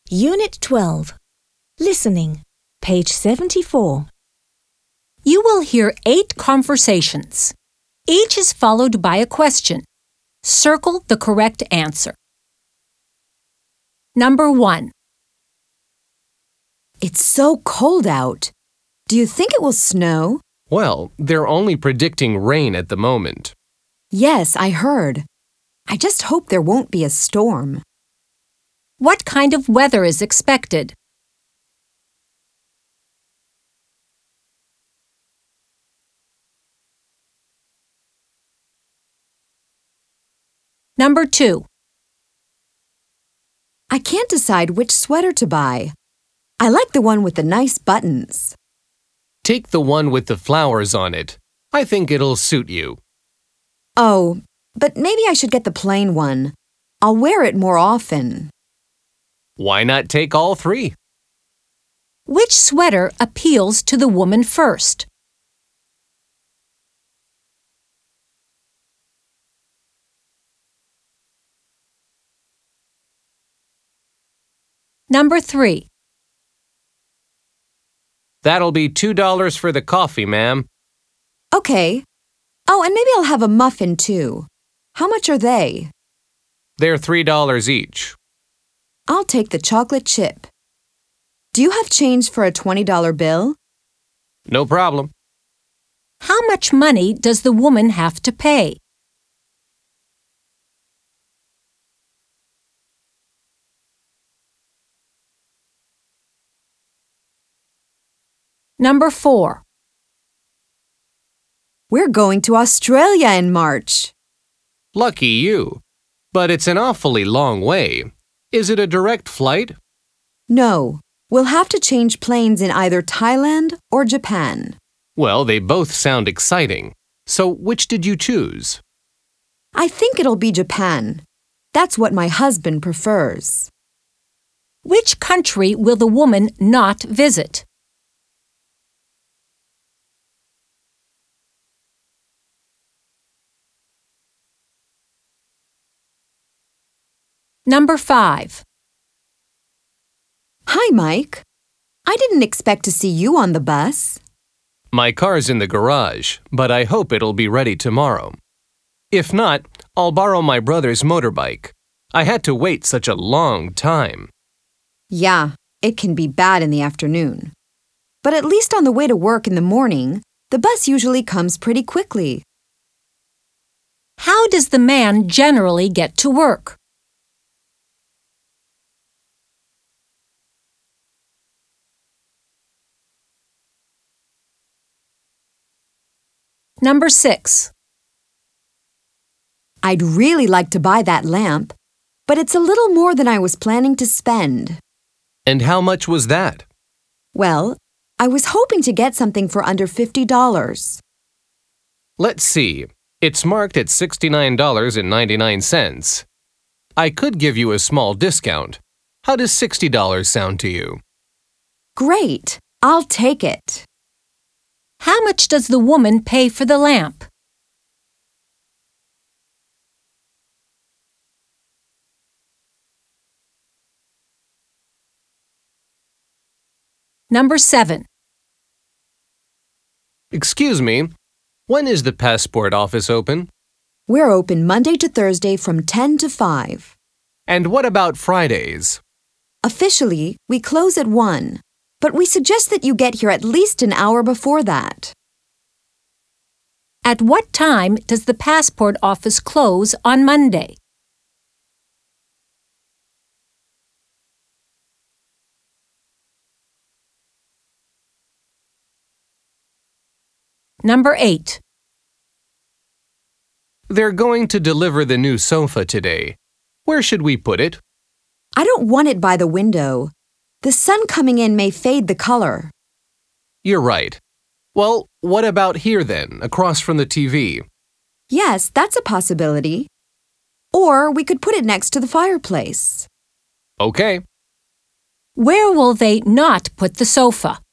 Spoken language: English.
Unit 12. Listening. Page 74. You will hear 8 conversations. Each is followed by a question. Circle the correct answer. Number 1. It's so cold out. Do you think it will snow? Well, they're only predicting rain at the moment. Yes, I heard. I just hope there won't be a storm. What kind of weather is expected? Number 2. I can't decide which sweater to buy. I like the one with the nice buttons. Take the one with the flowers on it. I think it'll suit you. Oh, but maybe I should get the plain one. I'll wear it more often. Why not take all 3? Which sweater appeals to the woman first? Number 3. That'll be $2 for the coffee, ma'am. Okay. Oh, and maybe I'll have a muffin too. How much are they? They're $3 each. I'll take the chocolate chip. Do you have change for a $20 bill? No problem. How much money does the woman have to pay? Number 4. We're going to Australia in March. Lucky you. But it's an awfully long way. Is it a direct flight? No, we'll have to change planes in either Thailand or Japan. Well, they both sound exciting. So which did you choose? I think it'll be Japan. That's what my husband prefers. Which country will the woman not visit? Number 5. Hi, Mike. I didn't expect to see you on the bus. My car's in the garage, but I hope it'll be ready tomorrow. If not, I'll borrow my brother's motorbike. I had to wait such a long time. Yeah, it can be bad in the afternoon. But at least on the way to work in the morning, the bus usually comes pretty quickly. How does the man generally get to work? Number 6. I'd really like to buy that lamp, but it's a little more than I was planning to spend. And how much was that? Well, I was hoping to get something for under $50. Let's see. It's marked at $69.99. I could give you a small discount. How does $60 sound to you? Great, I'll take it. How much does the woman pay for the lamp? Number 7. Excuse me, when is the passport office open? We're open Monday to Thursday from 10 to 5. And what about Fridays? Officially, we close at 1, but we suggest that you get here at least an hour before that. At what time does the passport office close on Monday? Number 8. They're going to deliver the new sofa today. Where should we put it? I don't want it by the window. The sun coming in may fade the color. You're right. Well, what about here then, across from the TV? Yes, that's a possibility. Or we could put it next to the fireplace. Okay. Where will they not put the sofa?